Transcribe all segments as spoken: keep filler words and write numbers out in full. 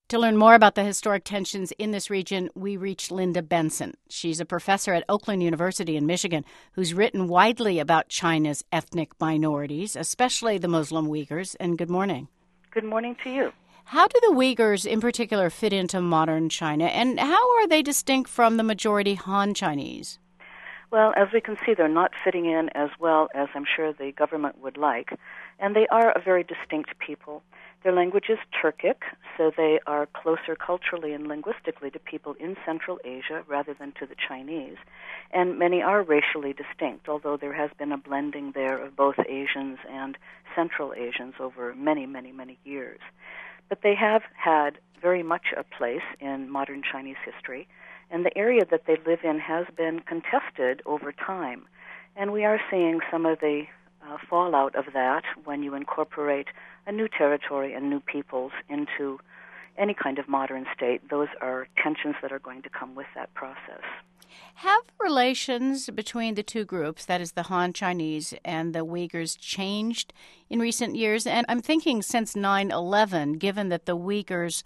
To learn more about the historic tensions in this region, we reached Linda Benson. She's a professor at Oakland University in Michigan who's written widely about China's ethnic minorities, especially the Muslim Uyghurs. And good morning. Good morning to you. How do the Uyghurs in particular fit into modern China, and how are they distinct from the majority Han Chinese? Well, as we can see, they're not fitting in as well as I'm sure the government would like, and they are a very distinct people. Their language is Turkic, so they are closer culturally and linguistically to people in Central Asia rather than to the Chinese. And many are racially distinct, although there has been a blending there of both Asians and Central Asians over many, many, many years. But they have had very much a place in modern Chinese history, and the area that they live in has been contested over time. And we are seeing some of the uh, fallout of that when you incorporate a new territory and new peoples into any kind of modern state. Those are tensions that are going to come with that process. Have relations between the two groups, that is the Han Chinese and the Uyghurs, changed in recent years? And I'm thinking since nine eleven, given that the Uyghurs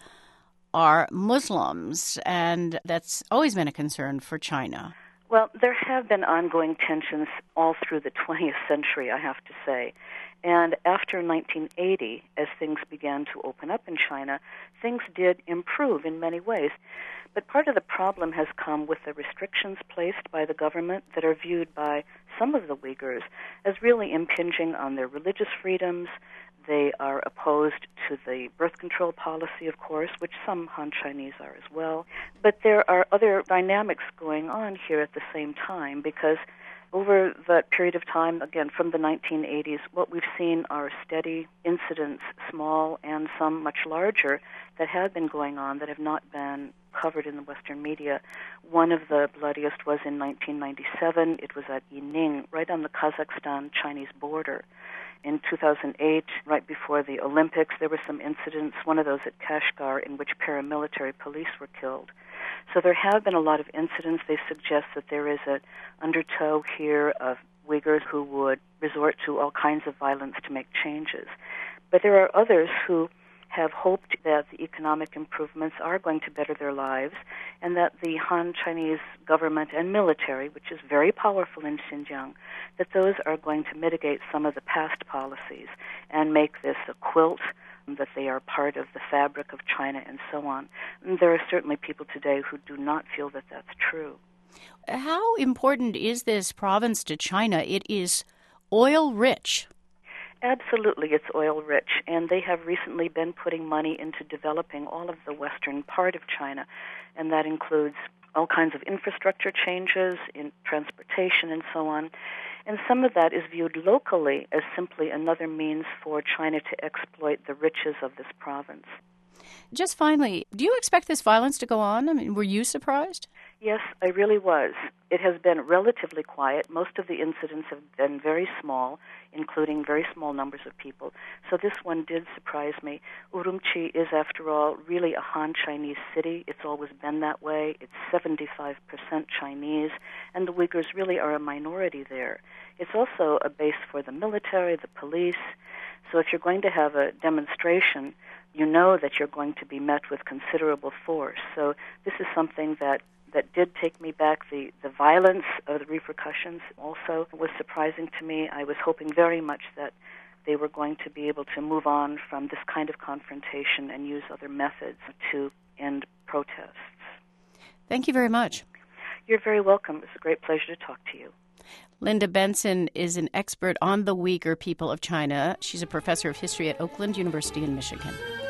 are Muslims, and that's always been a concern for China. Well, there have been ongoing tensions all through the twentieth century, I have to say. And after nineteen eighty, as things began to open up in China, things did improve in many ways. But part of the problem has come with the restrictions placed by the government that are viewed by some of the Uyghurs as really impinging on their religious freedoms. They are opposed to the birth control policy, of course, which some Han Chinese are as well. But there are other dynamics going on here at the same time, because over that period of time, again, from the nineteen eighties, what we've seen are steady incidents, small and some much larger, that have been going on that have not been covered in the Western media. One of the bloodiest was in nineteen ninety-seven. It was at Yining, right on the Kazakhstan-Chinese border. In two thousand eight, right before the Olympics, there were some incidents, one of those at Kashgar, in which paramilitary police were killed. So there have been a lot of incidents. They suggest that there is an undertow here of Uyghurs who would resort to all kinds of violence to make changes. But there are others who have hoped that the economic improvements are going to better their lives, and that the Han Chinese government and military, which is very powerful in Xinjiang, that those are going to mitigate some of the past policies and make this a quilt, that they are part of the fabric of China and so on. And there are certainly people today who do not feel that that's true. How important is this province to China? It is oil-rich. Absolutely, it's oil-rich, and they have recently been putting money into developing all of the western part of China, and that includes all kinds of infrastructure changes in transportation and so on. And some of that is viewed locally as simply another means for China to exploit the riches of this province. Just finally, do you expect this violence to go on? I mean, were you surprised? Yes, I really was. It has been relatively quiet. Most of the incidents have been very small, including very small numbers of people. So this one did surprise me. Urumqi is, after all, really a Han Chinese city. It's always been that way. It's seventy-five percent Chinese, and the Uyghurs really are a minority there. It's also a base for the military, the police. So if you're going to have a demonstration, you know that you're going to be met with considerable force. So this is something that that did take me back. The, the violence of the repercussions also was surprising to me. I was hoping very much that they were going to be able to move on from this kind of confrontation and use other methods to end protests. Thank you very much. You're very welcome. It's a great pleasure to talk to you. Linda Benson is an expert on the Uyghur people of China. She's a professor of history at Oakland University in Michigan.